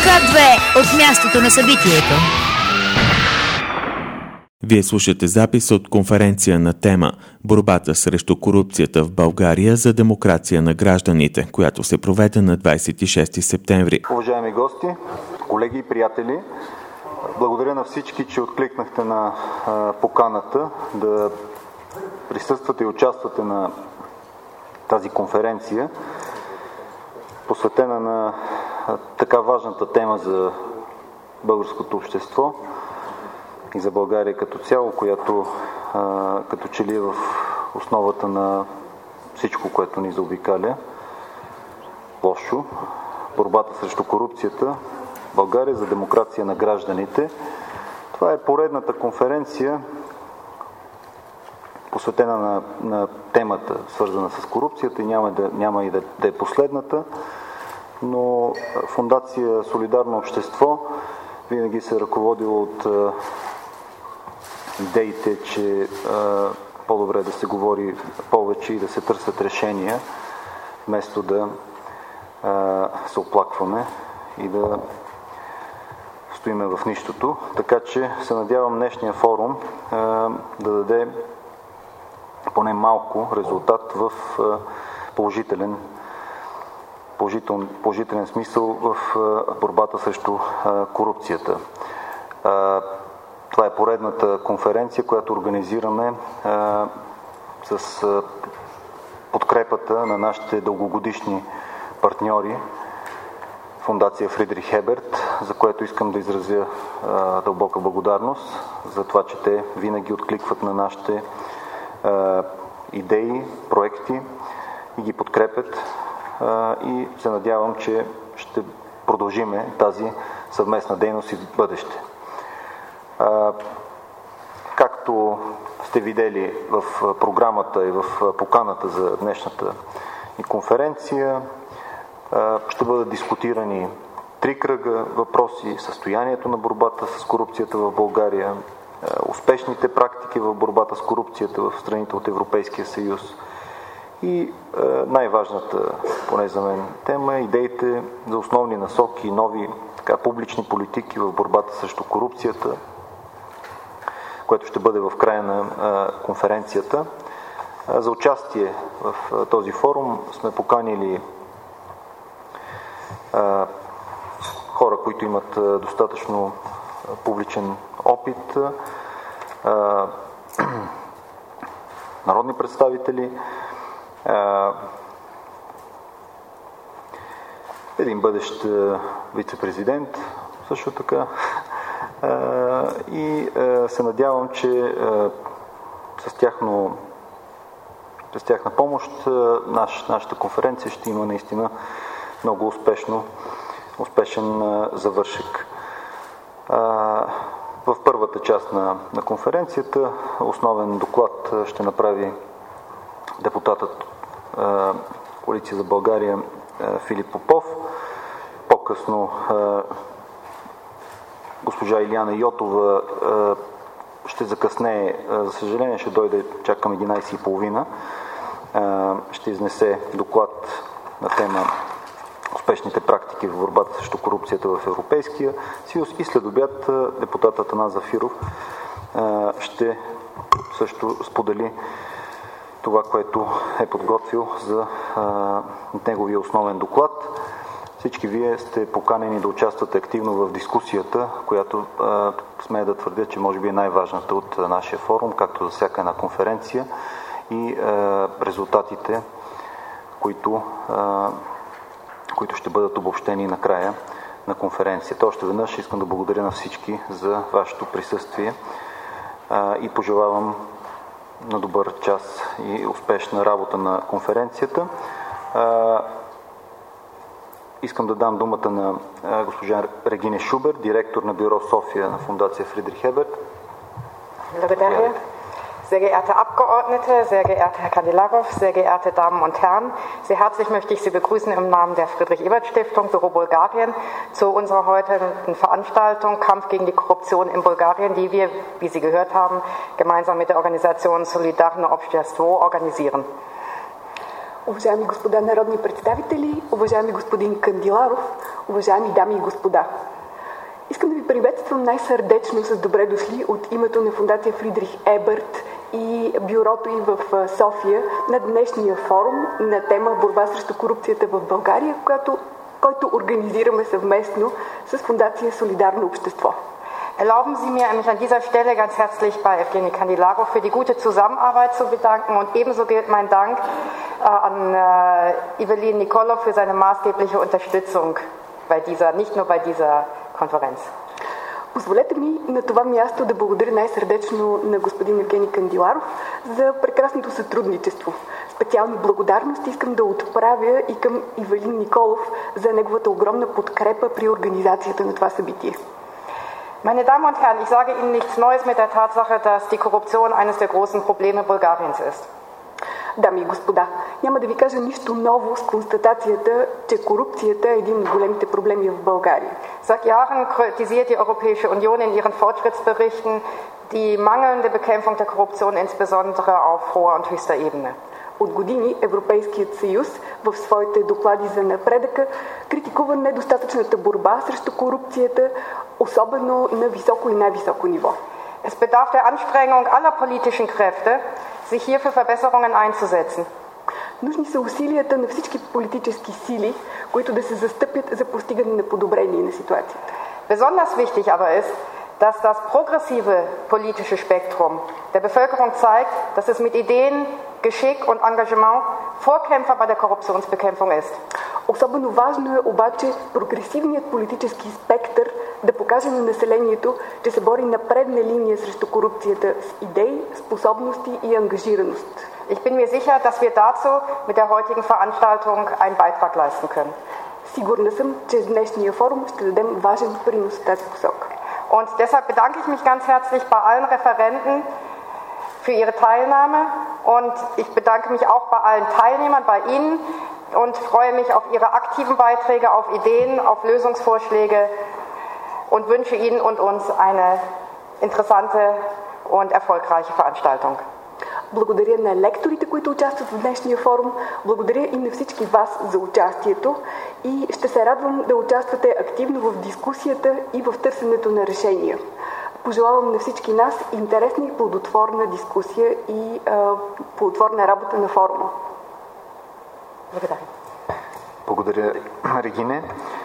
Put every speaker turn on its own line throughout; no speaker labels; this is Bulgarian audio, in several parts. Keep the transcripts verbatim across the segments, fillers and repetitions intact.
Ка две от мястото на събитието.
Вие слушате запис от конференция на тема «Борбата срещу корупцията в България за демокрация на гражданите», която се проведе на двадесет и шести септември.
Уважаеми гости, колеги и приятели, благодаря на всички, че откликнахте на а, поканата да присъствате и участвате на тази конференция, посветена на а, така важната тема за българското общество и за България като цяло, която а, като че ли е в основата на всичко, което ни заобикаля. Лошо. Борбата срещу корупцията. България за демокрация на гражданите. Това е поредната конференция, посветена на, на темата, свързана с корупцията, и няма, да, няма и да, да е последната, но Фондация Солидарно общество винаги се е ръководила от а, идеите, че а, по-добре да се говори повече и да се търсят решения, вместо да а, се оплакваме и да стоиме в нищото. Така че се надявам днешния форум а, да даде поне малко резултат в а, положителен, положителен, положителен смисъл в а, борбата срещу а, корупцията. А, това е поредната конференция, която организираме а, с а, подкрепата на нашите дългогодишни партньори, Фондация Фридрих Еберт, за което искам да изразя а, дълбока благодарност за това, че те винаги откликват на нашите а, идеи, проекти и ги подкрепят, а, и се надявам, че ще продължиме тази съвместна дейност и в бъдеще. А, както сте видели в програмата и в поканата за днешната ни конференция, ще бъдат дискутирани три кръга въпроси: състоянието на борбата с корупцията в България, успешните практики в борбата с корупцията в страните от Европейския съюз и най-важната, поне за мен, тема е идеите за основни насоки и нови така, публични политики в борбата срещу корупцията, което ще бъде в края на конференцията. За участие в този форум сме поканили хора, които имат достатъчно публичен опит, народни представители, един бъдещ вице-президент също така, и се надявам, че с тяхно с тяхна помощ наш, нашата конференция ще има наистина много успешно, успешен а, завършек. А, в първата част на, на конференцията основен доклад ще направи депутатът а, Коалиция за България а, Филип Попов. По-късно а, госпожа Илияна Йотова а, ще закъснее, а, за съжаление ще дойде чак към единадесет и половина. А, ще изнесе доклад на тема успешните практики в борбата срещу корупцията в Европейския съюз, и след обяд депутатът Атанас Зафиров ще също сподели това, което е подготвил за неговия основен доклад. Всички вие сте поканени да участвате активно в дискусията, която смея да твърдя, че може би е най-важната от нашия форум, както за всяка една конференция, и резултатите, които които ще бъдат обобщени накрая на конференцията. Още веднъж искам да благодаря на всички за вашето присъствие а, и пожелавам на добър час и успешна работа на конференцията. А, искам да дам думата на а, госпожа Регине Шубер, директор на бюро София на Фондация Фридрих Еберт.
Благодаря. Sehr geehrte Abgeordnete, sehr geehrter Herr Kadilarov, sehr geehrte Damen und Herren, sehr herzlich möchte ich Sie begrüßen im Namen der Friedrich-Ebert-Stiftung Büro Bulgarien zu unserer heutigen Veranstaltung Kampf gegen die Korruption in Bulgarien, die wir, wie Sie gehört haben, gemeinsam mit der Organisation Solidarno Общество organisieren.
Уважаеми господа народни представители, уважаеми господин Кандиларов, уважаеми дами и господа. Искам да ви приветствам най-сърдечно с добре дошли от името на фондация Фридрих Еберт и бюрото и в София на днешния форум на тема борба срещу корупцията в България, който, който организираме съвместно с фондация Солидарно общество.
Erlauben Sie mir, mich an dieser Stelle ganz herzlich bei Evgeny Kandilarov für die gute Zusammenarbeit zu bedanken und ebenso gilt mein Dank äh, an äh, Evelyn Nikolov für seine maßgebliche Unterstützung bei dieser, nicht nur bei dieser Konferenz.
Позволете ми на това място да благодаря най-сърдечно на господин Евгений Кандиларов за прекрасното сътрудничество. Специални благодарности искам да отправя и към Ивелин Николов за неговата огромна подкрепа при организацията на това събитие.
Meine Damen und Herren, ich sage Ihnen nichts Neues mit der Tatsache, dass die Korruption eines der großen Probleme Bulgariens ist.
Дами и господа, няма да ви кажа нищо ново с констатацията, че корупцията е един от големите проблеми в България.
Seit Jahren kritisiert die Europäische Union in ihren Fortschrittsberichten die mangelnde Bekämpfung der Korruption, insbesondere auf hoher und höchster Ebene.
От години Европейският съюз в своите доклади за напредъка критикува недостатъчната борба срещу корупцията, особено на високо и най-високо ниво.
Es bedarf der Anstrengung aller politischen Kräfte, sich hier für Verbesserungen einzusetzen.
Нужни са усилията на всички политически сили, които да се застъпят за постигане на подобрение на ситуацията.
Besonders wichtig aber ist, dass das progressive politische Spektrum der Bevölkerung zeigt, dass es mit Ideen, Geschick und Engagement Vorkämpfer bei der Korruptionsbekämpfung ist.
Особено важно е обаче прогресивният политически спектър да покаже на населението, че се бори на предна линия срещу корупцията с идеи, способности и ангажираност.
Ich bin mir sicher, dass wir dazu mit der heutigen Veranstaltung einen Beitrag leisten können.
Сигурна съм, че с днешния форум ще дадем важен принос в тази посока.
Und deshalb bedanke ich mich ganz herzlich bei allen Referenten für ihre Teilnahme und ich bedanke mich auch bei allen Teilnehmern, bei Ihnen und freue mich auf Ihre aktiven Beiträge, auf Ideen, auf Lösungsvorschläge und wünsche Ihnen und uns eine interessante und erfolgreiche Veranstaltung.
Благодаря на лекторите, които участват в днешния форум. Благодаря и на всички вас за участието и ще се радвам да участвате активно в дискусията и в търсенето на решения. Пожелавам на всички нас интересна и плодотворна дискусия и а, плодотворна работа на форума.
Благодаря.
Благодаря, Регине.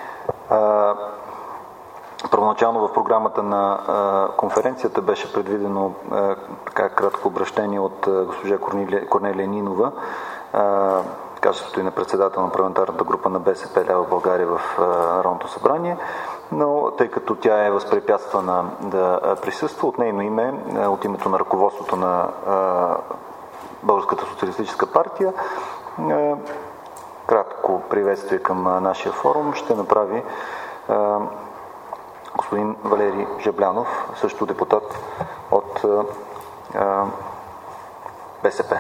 А, първоначално в програмата на а, конференцията беше предвидено а, така кратко обращение от а, госпожа Корнелия, Корнелия Нинова, качеството и на председател на парламентарната група на БСП лява България в а, Народното събрание, но тъй като тя е възпрепятствана да присъства, от нейно име, от името на ръководството на а, Българската социалистическа партия, а, кратко приветствие към нашия форум ще направи а, господин Валери Жаблянов, също депутат от а, БСП.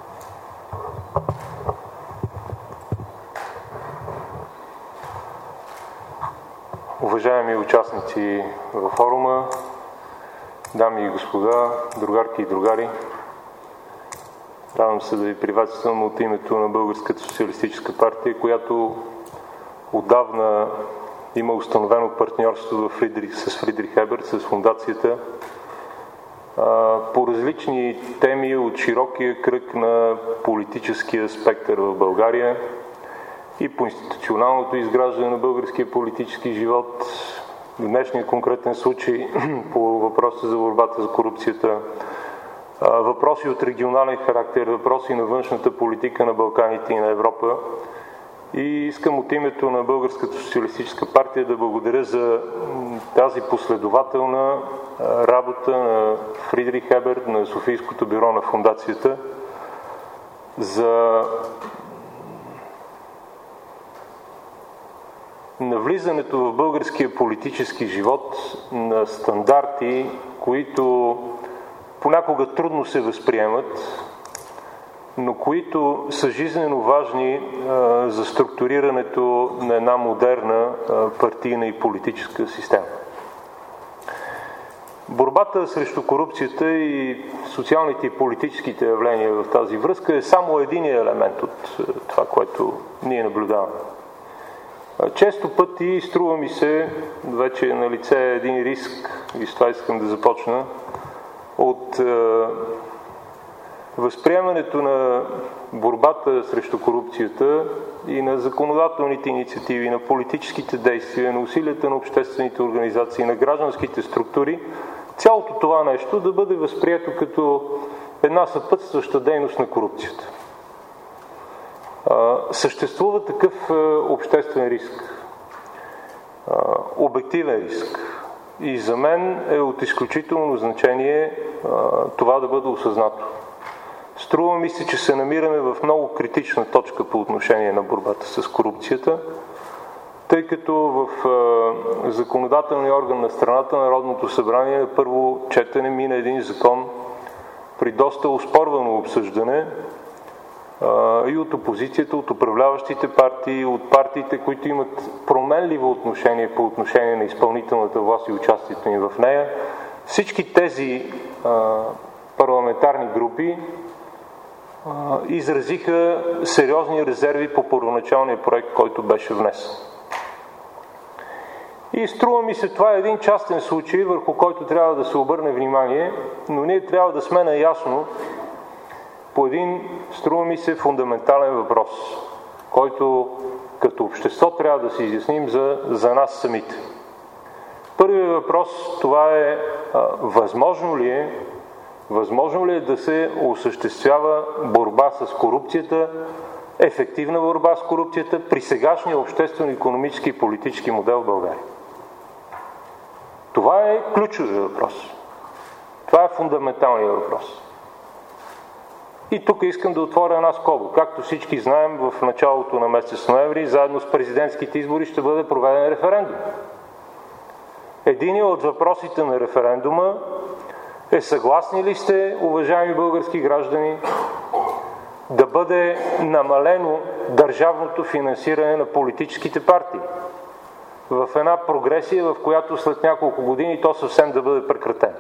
Уважаеми участници във форума, дами и господа, другарки и другари, радвам се да ви приветствам от името на Българската социалистическа партия, която отдавна има установено партньорство в Фридрих, с Фридрих Еберт, с фондацията, по различни теми от широкия кръг на политическия спектър в България и по институционалното изграждане на българския политически живот, в днешния конкретен случай по въпроса за борбата за корупцията, въпроси от регионален характер, въпроси на външната политика на Балканите и на Европа. И искам от името на Българската социалистическа партия да благодаря за тази последователна работа на Фридрих Еберт, на Софийското бюро на фондацията, за навлизането в българския политически живот на стандарти, които понякога трудно се възприемат, но които са жизнено важни а, за структурирането на една модерна а, партийна и политическа система. Борбата срещу корупцията и социалните и политическите явления в тази връзка е само един елемент от това, което ние наблюдаваме. Често пъти струва ми се, вече е на лице един риск, и с това искам да започна, от е, възприемането на борбата срещу корупцията и на законодателните инициативи, на политическите действия, на усилията на обществените организации, на гражданските структури, цялото това нещо да бъде възприето като една съпътстваща дейност на корупцията. А, съществува такъв а, обществен риск, а, обективен риск. И за мен е от изключително значение а, това да бъде осъзнато. Струва ми се, че се намираме в много критична точка по отношение на борбата с корупцията, тъй като в а, законодателния орган на страната, Народното събрание, на първо четене мина един закон при доста оспорвано обсъждане а, и от опозицията, от управляващите партии, от партиите, които имат променливо отношение по отношение на изпълнителната власт и участието им в нея. Всички тези а, парламентарни групи а, изразиха сериозни резерви по първоначалния проект, който беше внесен. И струва ми се, това е един частен случай, върху който трябва да се обърне внимание, но ние трябва да сме наясно по един, струва ми се, фундаментален въпрос, който като общество трябва да се изясним за, за нас самите. Първият въпрос, това е а, възможно ли е, възможно ли е да се осъществява борба с корупцията, ефективна борба с корупцията при сегашния обществено-икономически и политически модел в България. Това е ключовият въпрос. Това е фундаменталният въпрос. И тук искам да отворя една скоба. Както всички знаем, в началото на месец ноември, заедно с президентските избори, ще бъде проведен референдум. Единият от въпросите на референдума е: съгласни ли сте, уважаеми български граждани, да бъде намалено държавното финансиране на политическите партии в една прогресия, в която след няколко години то съвсем да бъде прекратено?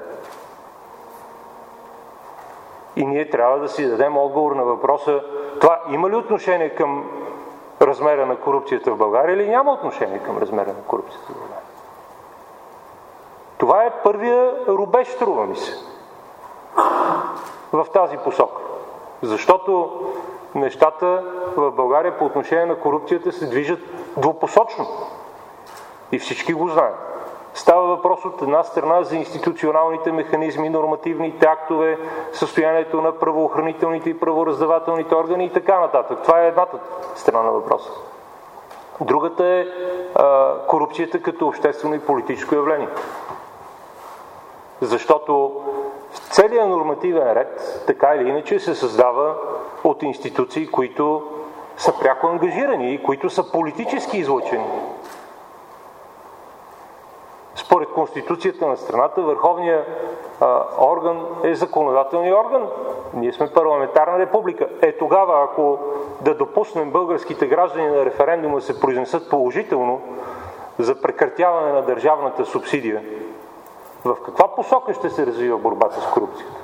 И ние трябва да си дадем отговор на въпроса: това има ли отношение към размера на корупцията в България или няма отношение към размера на корупцията в България? Това е първия рубеж, струва ми се, в тази посока. Защото нещата в България по отношение на корупцията се движат двупосочно. И всички го знаем. Става въпрос от една страна за институционалните механизми, нормативните актове, състоянието на правоохранителните и правораздавателните органи и така нататък. Това е едната страна на въпроса. Другата е а, корупцията като обществено и политическо явление. Защото целият нормативен ред, така или иначе, се създава от институции, които са пряко ангажирани и които са политически излъчени. Според Конституцията на страната, върховният а, орган е законодателният орган. Ние сме парламентарна република. Е тогава, ако да допуснем българските граждани на референдума се произнесат положително за прекратяване на държавната субсидия, в каква посока ще се развива борбата с корупцията?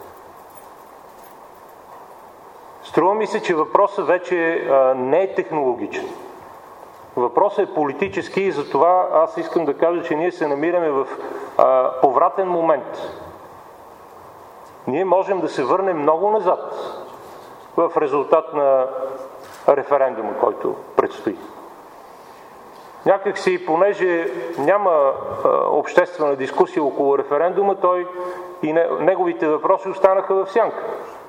Струва ми се, че въпросът вече а, не е технологичен. Въпросът е политически и затова аз искам да кажа, че ние се намираме в а, повратен момент. Ние можем да се върнем много назад в резултат на референдума, който предстои. Някак си, понеже няма а, обществена дискусия около референдума, той и не, неговите въпроси останаха в сянка.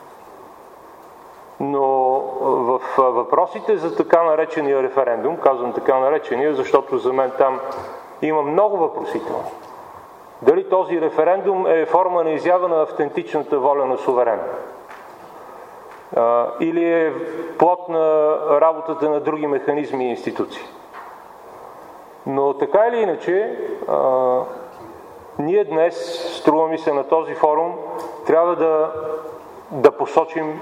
Но в въпросите за така наречения референдум, казвам така наречения, защото за мен там има много въпросителни. Дали този референдум е форма на изява на автентичната воля на суверена? А, или е плод на работата на други механизми и институции? Но така или иначе, а, ние днес, струва ми се, на този форум трябва да, да посочим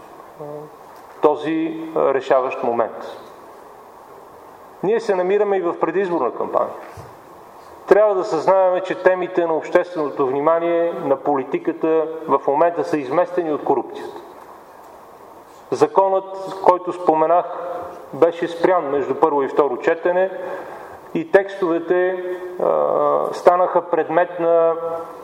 този решаващ момент. Ние се намираме и в предизборна кампания. Трябва да съзнаваме, че темите на общественото внимание, на политиката в момента са изместени от корупцията. Законът, който споменах, беше спрян между първо и второ четене и текстовете а, станаха предмет на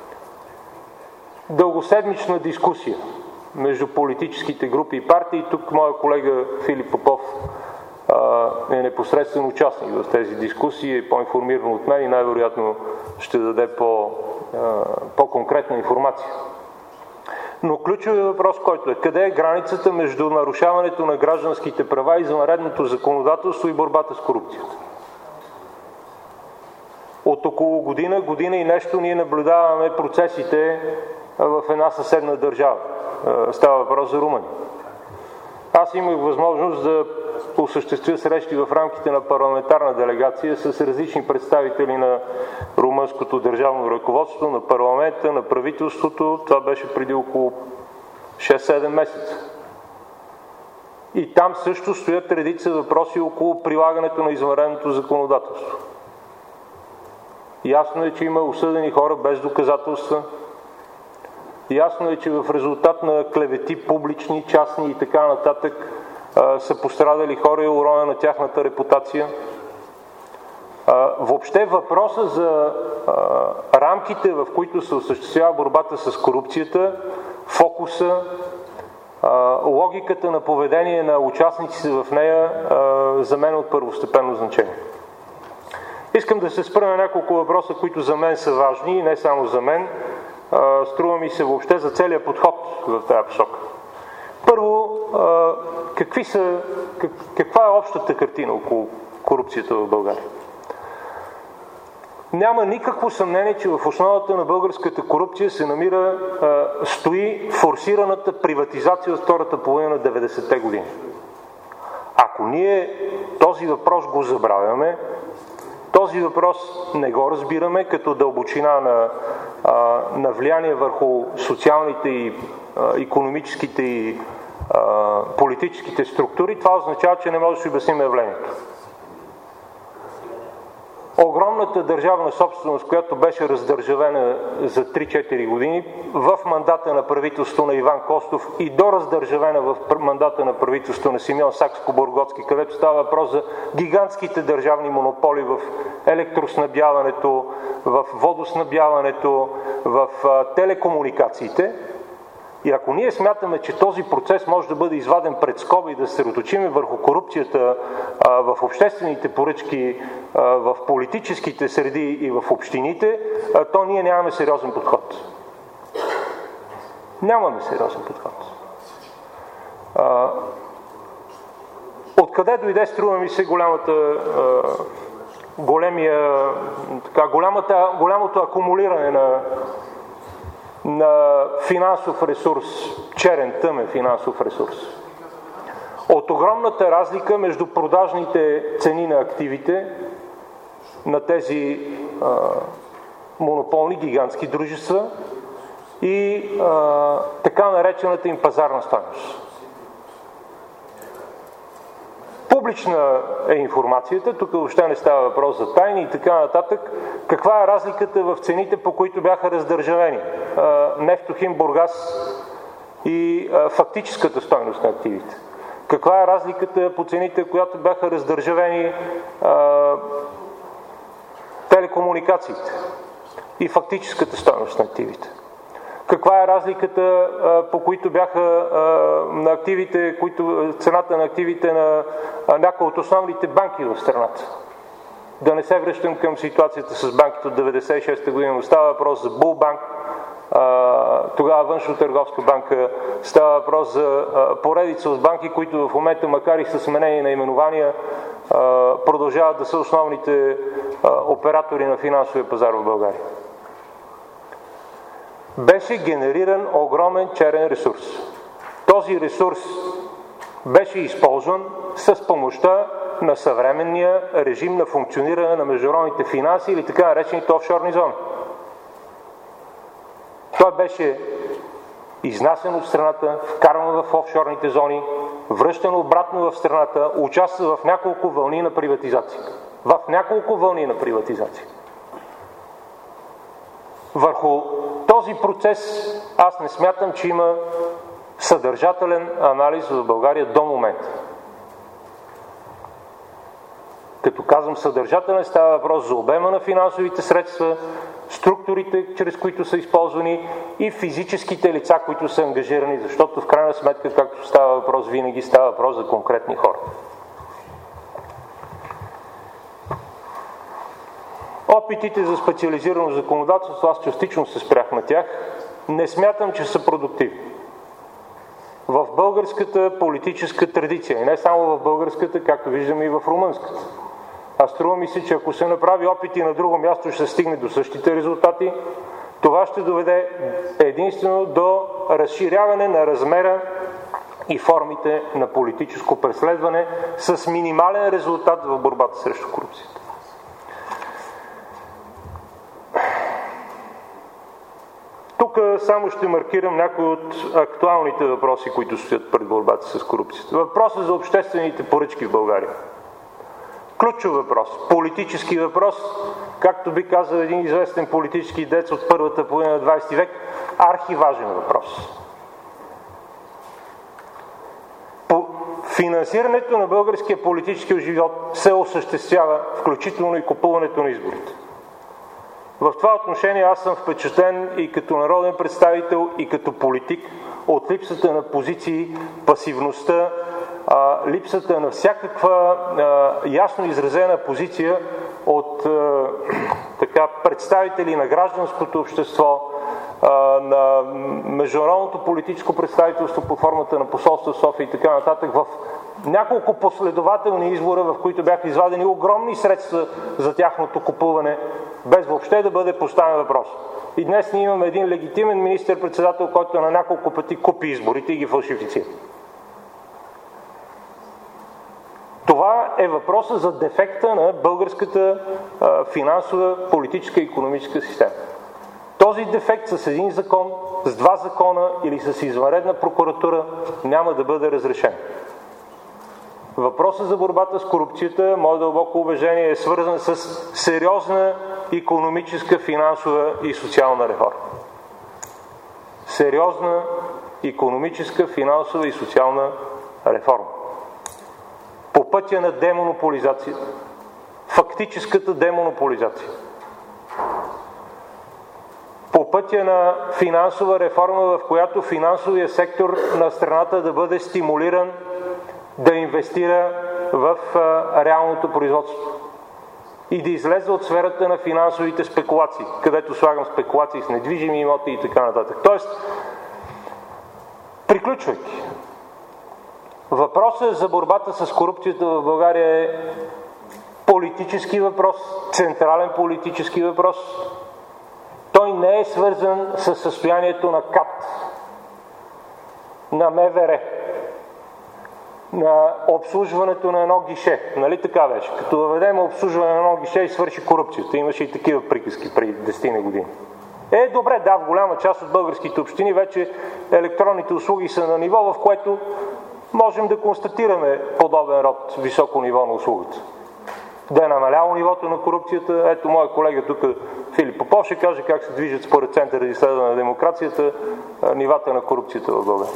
дългоседмична дискусия между политическите групи и партии. Тук моя колега Филип Попов а, е непосредствен участник в тези дискусии, е по-информиран от мен и най-вероятно ще даде по, а, по-конкретна информация. Но ключовият въпрос, който е: къде е границата между нарушаването на гражданските права, извънредното законодателство и борбата с корупцията? От около година, година и нещо ние наблюдаваме процесите в една съседна държава. Става въпрос за Румъния. Аз имах възможност да осъществя срещи в рамките на парламентарна делегация с различни представители на румънското държавно ръководство, на парламента, на правителството. Това беше преди около шест-седем месеца. И там също стоят редица въпроси около прилагането на извънредното законодателство. Ясно е, че има осъдени хора без доказателства. Ясно е, че в резултат на клевети, публични, частни и така нататък, а, са пострадали хора и уроня на тяхната репутация. А, въобще въпроса за а, рамките, в които се осъществява борбата с корупцията, фокуса, а, логиката на поведение на участниците в нея, а, за мен е от първостепенно значение. Искам да се спра на няколко въпроса, които за мен са важни и не само за мен. А, струва ми се въобще за целият подход в тази посока. Първо, а, какви са, как, каква е общата картина около корупцията в България? Няма никакво съмнение, че в основата на българската корупция се намира, а, стои форсираната приватизация от втората половина на деветдесетте години. Ако ние този въпрос го забравяме, този въпрос не го разбираме като дълбочина на, а, на влияние върху социалните и а, икономическите и а, политическите структури, това означава, че не може да си обясним явлението. Огромната държавна собственост, която беше раздържавена за три-четири години в мандата на правителството на Иван Костов и дораздържавена в мандата на правителството на Симеон Сакскобургготски, където става въпрос за гигантските държавни монополи в електроснабдяването, в водоснабдяването, в телекомуникациите. И ако ние смятаме, че този процес може да бъде изваден пред скоба и да се съсредоточим върху корупцията а, в обществените поръчки, а, в политическите среди и в общините, а, то ние нямаме сериозен подход. Нямаме сериозен подход. А, откъде дойде, струва ми се, голямата, а, големия, така, голямата, голямото акумулиране на на финансов ресурс, черен, тъмен финансов ресурс. От огромната разлика между продажните цени на активите на тези а, монополни гигантски дружества и а, така наречената им пазарна стойност. Публична е информацията, тук въобще не става въпрос за тайни и така нататък. Каква е разликата в цените, по които бяха раздържавени Нефтохим Бургас и а, фактическата стойност на активите? Каква е разликата по цените, която бяха раздържавени а, телекомуникациите и фактическата стойност на активите? Каква е разликата, по които бяха на активите, които, цената на активите на някои от основните банки в страната? Да не се връщам към ситуацията с банките от деветдесет и шеста година, но става въпрос за Булбанк, тогава Външно-търговска банка, става въпрос за поредица от банки, които в момента, макар и със сменени наименования, продължават да са основните оператори на финансовия пазар в България. Беше генериран огромен черен ресурс. Този ресурс беше използван с помощта на съвременния режим на функциониране на международните финанси или така наречените офшорни зони. Той беше изнасен от страната, вкарван в офшорните зони, връщан обратно в страната, участва в няколко вълни на приватизация. В няколко вълни на приватизация. Върху този процес аз не смятам, че има съдържателен анализ в България до момента. казвам съдържателен, става въпрос за обема на финансовите средства, структурите, чрез които са използвани и физическите лица, които са ангажирани, защото в крайна сметка, както става въпрос, винаги става въпрос за конкретни хора. Опитите за специализирано законодателство, аз частично се спрях на тях, не смятам, че са продуктивни. В българската политическа традиция, и не само в българската, както виждаме и в румънската. А струва ми се, че ако се направи опити на друго място, ще се стигне до същите резултати. Това ще доведе единствено до разширяване на размера и формите на политическо преследване с минимален резултат в борбата срещу корупцията. Тук само ще маркирам някои от актуалните въпроси, които стоят пред борбата с корупцията. Въпросът за обществените поръчки в България. Ключов въпрос, политически въпрос, както би казал един известен политически дец от първата половина на двадесети век, архиважен въпрос. По финансирането на българския политически живот се осъществява, включително и купуването на изборите. В това отношение аз съм впечатлен и като народен представител, и като политик от липсата на позиции, пасивността, а, липсата на всякаква а, ясно изразена позиция от а, така, представители на гражданското общество, а, на международното политическо представителство под формата на посолство в София и така нататък, в няколко последователни избора, в които бяха извадени огромни средства за тяхното купуване, без въобще да бъде поставен въпрос. И днес ние имаме един легитимен министър-председател, който на няколко пъти купи изборите и ги фалшифицира. Това е въпросът за дефекта на българската а, финансова, политическа и икономическа система. Този дефект с един закон, с два закона или с извънредна прокуратура няма да бъде разрешен. Въпросът за борбата с корупцията, мое дълбоко убеждение, е свързан с сериозна икономическа, финансова и социална реформа. Сериозна икономическа, финансова и социална реформа. По пътя на демонополизацията. Фактическата демонополизация. По пътя на финансова реформа, в която финансовия сектор на страната да бъде стимулиран да инвестира в а, реалното производство и да излезе от сферата на финансовите спекулации, където слагам спекулации с недвижими имоти и така нататък. Тоест, приключвайки, въпросът за борбата с корупцията в България е политически въпрос, централен политически въпрос. Той не е свързан с състоянието на КАТ, на МВР, на обслужването на едно гише. Нали така беше? Като въведем обслужване на едно гише и свърши корупцията. Имаше и такива приказки преди десет години. Е, добре, да, в голяма част от българските общини вече електронните услуги са на ниво, в което можем да констатираме подобен род високо ниво на услугата. Да е намаляло нивото на корупцията. Ето, моя колега тук, Филип Попов, ще каже как се движат според Центъра за изследване на демокрацията нивата на корупцията в България.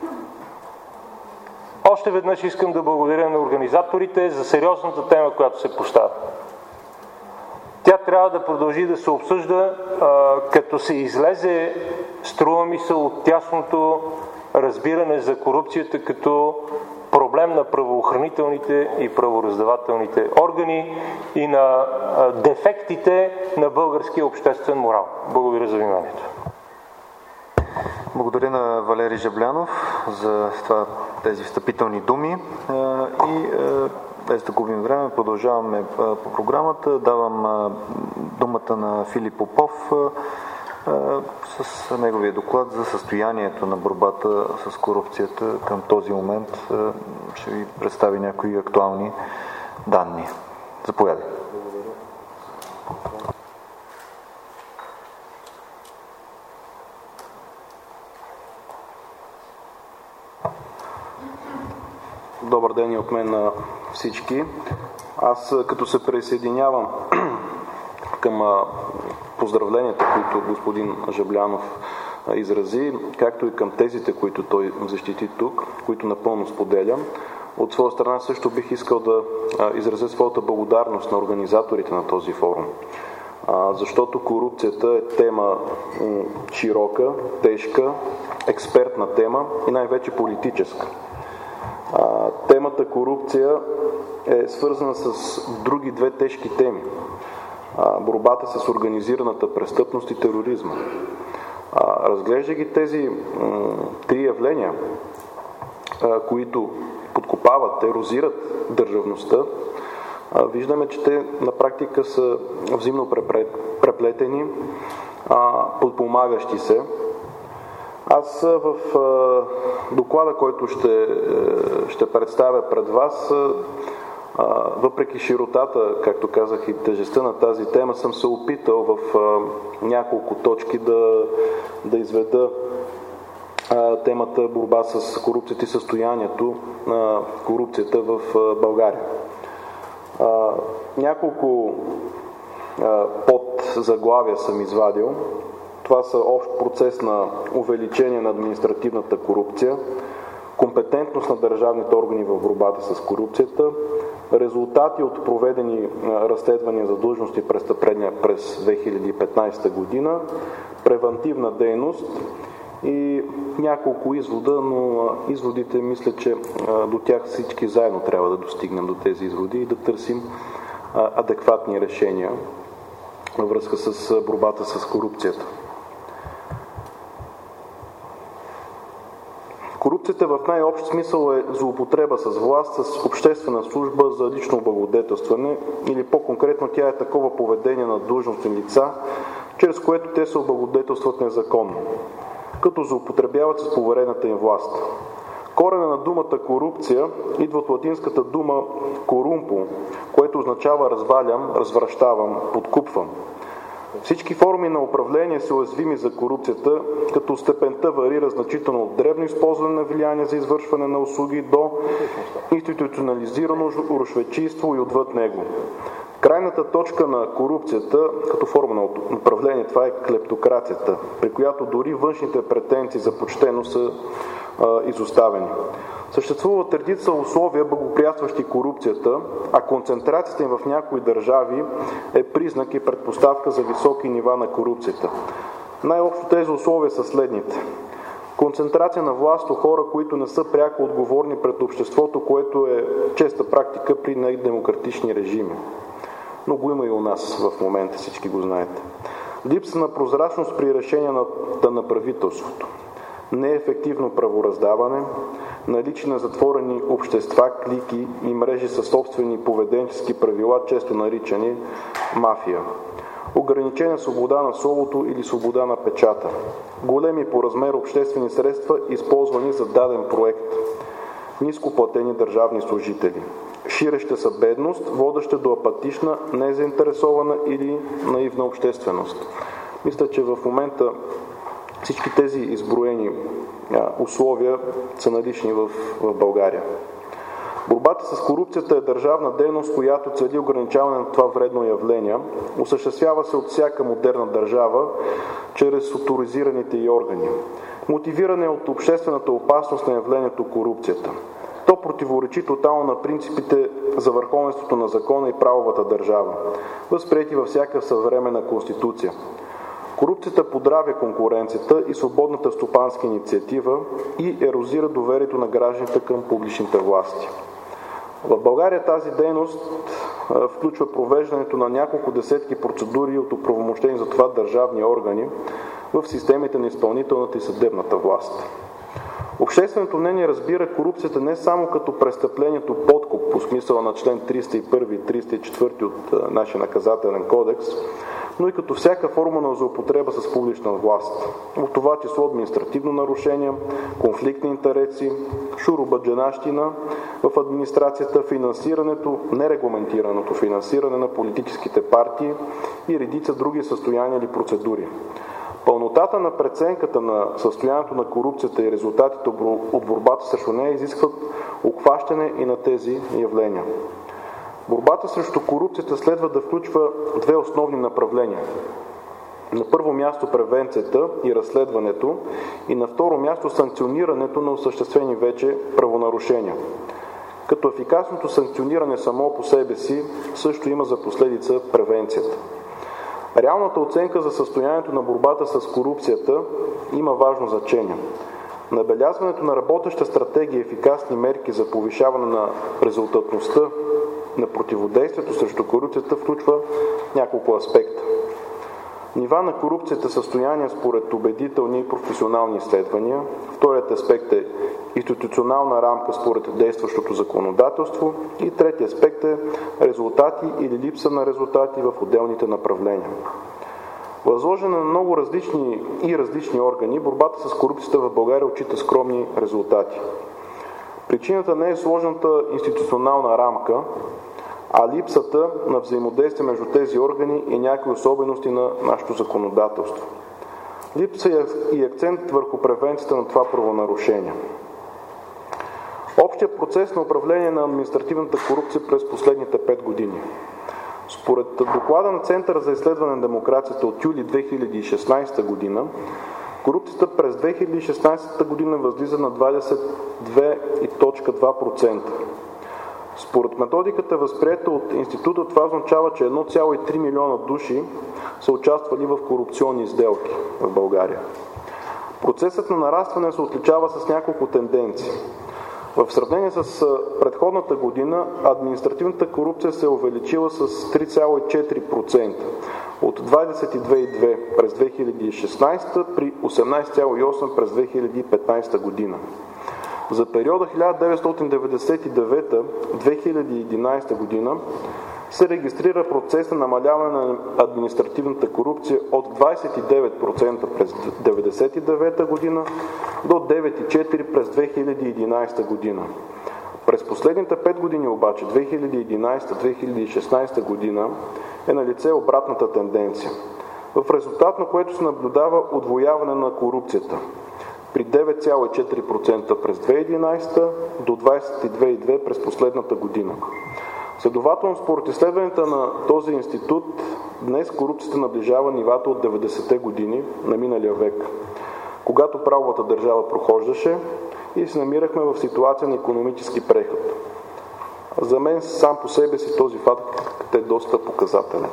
Още веднъж искам да благодаря на организаторите за сериозната тема, която се поставя. Тя трябва да продължи да се обсъжда, а, като се излезе, струва ми се, от тясното разбиране за корупцията като проблем на правоохранителните и правораздавателните органи и на а, дефектите на българския обществен морал. Благодаря за вниманието.
Благодаря на Валери Жаблянов за това, тези встъпителни думи и без да губим време, продължаваме по програмата. Давам думата на Филип Попов с неговия доклад за състоянието на борбата с корупцията към този момент. Ще ви представи някои актуални данни. Заповядай.
Добър ден и от мен на всички. Аз като се присъединявам към поздравленията, които господин Жаблянов изрази, както и към тезите, които той защити тук, които напълно споделям, От своя страна също бих искал да изразя своята благодарност на организаторите на този форум, защото корупцията е тема широка, тежка, експертна тема и най-вече политическа. Темата корупция е свързана с други две тежки теми. Борбата с организираната престъпност и тероризма. Разглеждайки тези три явления, които подкопават, ерозират държавността, виждаме, че те на практика са взаимно преплетени, подпомагащи се. Аз в доклада, който ще, ще представя пред вас, въпреки широтата, както казах, и тежестта на тази тема, съм се опитал в няколко точки да, да изведа темата борба с корупцията и състоянието на корупцията в България. Няколко подзаглавия съм извадил. Това са общ процес на увеличение на административната корупция, компетентност на държавните органи в борбата с корупцията, резултати от проведени разследвания за длъжности и престъпления през две хиляди и петнадесета година, превантивна дейност и няколко извода, но изводите мисля, че до тях всички заедно трябва да достигнем до тези изводи и да търсим адекватни решения във връзка с борбата с корупцията. Корупцията в най-общ смисъл е злоупотреба с власт, с обществена служба за лично облагодетелстване или по-конкретно тя е такова поведение на длъжностни лица, чрез което те се облагодетелстват незаконно, като злоупотребяват с поверената им власт. Корена на думата корупция идва от латинската дума корумпо, което означава развалям, развращавам, подкупвам. Всички форми на управление са уязвими за корупцията, като степента варира значително от дребно използване на влияние за извършване на услуги до институционализирано рушвечийство и отвъд него. Крайната точка на корупцията като форма на управление, това е клептокрацията, при която дори външните претенции за почтеност са а, изоставени. Съществуват редица условия, благоприятстващи корупцията, а концентрацията им в някои държави е признак и предпоставка за високи нива на корупцията. Най-общо тези условия са следните. Концентрация на власт у хора, които не са пряко отговорни пред обществото, което е честа практика при недемократични режими. Но го има и у нас в момента, всички го знаете. Липса на прозрачност при решенията на правителството. Неефективно правораздаване, наличие на затворени общества, клики и мрежи със собствени поведенчески правила, често наричани мафия. Ограничена свобода на словото или свобода на печата. Големи по размер обществени средства, използвани за даден проект. Нископлатени държавни служители. Ширеща са бедност, водеща до апатична, незаинтересована или наивна общественост. Мисля, че в момента всички тези изброени а, условия са налични в, в България. Борбата с корупцията е държавна дейност, която цели ограничаване на това вредно явление. Осъществява се от всяка модерна държава чрез оторизираните й органи. Мотивиране от обществената опасност на явлението корупцията. То противоречи тотално на принципите за върховенството на закона и правовата държава, възприети във всяка съвременна конституция. Корупцията подравя конкуренцията и свободната стопанска инициатива и ерозира доверието на гражданите към публичните власти. В България тази дейност включва провеждането на няколко десетки процедури от оправомощени за това държавни органи в системите на изпълнителната и съдебната власт. Общественото мнение разбира корупцията не само като престъплението подкуп по смисъла на член триста и първи и триста и четвърти от нашия наказателен кодекс, но и като всяка форма на злоупотреба с публична власт. В това число административно нарушение, конфликт на интереси, шуробаджанащина в администрацията, финансирането, нерегламентираното финансиране на политическите партии и редица други състояния или процедури. Пълнотата на преценката на състоянието на корупцията и резултатите от борбата срещу нея изискват обхващане и на тези явления. Борбата срещу корупцията следва да включва две основни направления. На първо място превенцията и разследването и на второ място санкционирането на осъществени вече правонарушения. като ефикасното санкциониране само по себе си също има за последица превенцията. Реалната оценка за състоянието на борбата с корупцията има важно значение. Набелязването на работеща стратегия и ефикасни мерки за повишаване на резултатността на противодействието срещу корупцията включва няколко аспекта. Нива на корупцията състояние според убедителни и професионални изследвания. Вторият аспект е институционална рамка според действащото законодателство. И третият аспект е резултати или липса на резултати в отделните направления. Възложена на много различни и различни органи, борбата с корупцията в България отчита скромни резултати. Причината не е сложната институционална рамка, а липсата на взаимодействие между тези органи и някои особености на нашето законодателство. Липса и акцент върху превенцията на това правонарушение. Общият процес на управление на административната корупция през последните пет години. Според доклада на Центъра за изследване на демокрацията от юли две хиляди и шестнадесета година, корупцията през две хиляди и шестнадесета година възлиза на двадесет и две цяло два процента. Според методиката, възприета от института, това означава, че едно цяло три милиона души са участвали в корупционни сделки в България. Процесът на нарастване се отличава с няколко тенденции. В сравнение с предходната година, административната корупция се е увеличила с три цяло четири процента от двадесет и две цяло две през две хиляди и шестнадесета при осемнадесет цяло осем през две хиляди и петнадесета година. За периода хиляда деветстотин деветдесет и девета до две хиляди и единадесета година се регистрира процес на намаляване на административната корупция от двадесет и девет процента през деветдесет и девета година до девет цяло четири процента през две хиляди и единадесета година. През последните пет години обаче, две хиляди и единадесета до две хиляди и шестнадесета година, е налице обратната тенденция, в резултат на което се наблюдава удвояване на корупцията при девет цяло четири процента през две хиляди и единадесета до двадесет и две цяло две процента през последната година. Следователно, според изследването на този институт, днес корупцията наближава нивата от деветдесетте години на миналия век, когато правовата държава прохождаше и се намирахме в ситуация на икономически преход. За мен сам по себе си този факт е доста показателен.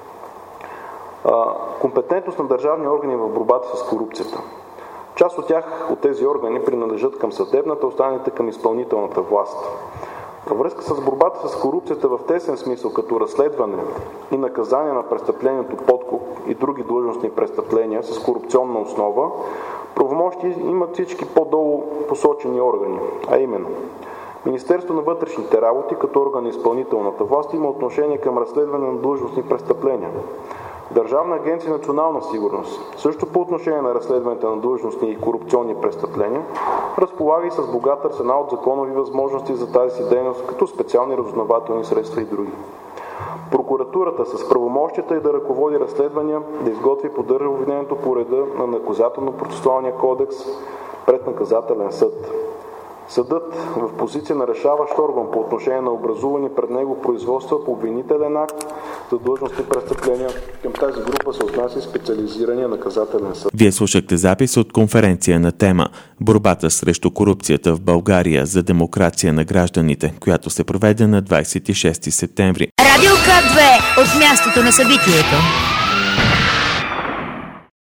Компетентност на държавни органи в борбата с корупцията. Част от тях, от тези органи, принадлежат към съдебната, останалите към изпълнителната власт. Във връзка с борбата с корупцията в тесен смисъл, като разследване и наказание на престъплението подкуп и други длъжностни престъпления с корупционна основа, правомощи имат всички по-долу посочени органи, а именно Министерство на вътрешните работи като орган на изпълнителната власт има отношение към разследване на длъжностни престъпления. Държавна агенция национална сигурност, също по отношение на разследването на длъжностни и корупционни престъпления, разполага и с богат арсенал от законови възможности за тази си дейност, като специални разузнавателни средства и други. Прокуратурата с правомощията и да ръководи разследвания, да изготви и поддържа обвинението по реда на наказателно-процесуалния кодекс пред наказателен съд. Съдът в позиция на решаващ орган по отношение на образувани пред него производства по обвинителен акт за длъжностни престъпления. Към тази група се отнася специализирания наказателен съд.
Вие слушахте запис от конференция на тема "Борбата срещу корупцията в България за демокрация на гражданите", която се проведе на двадесет и шести септември.
Радио К две от мястото на събитието.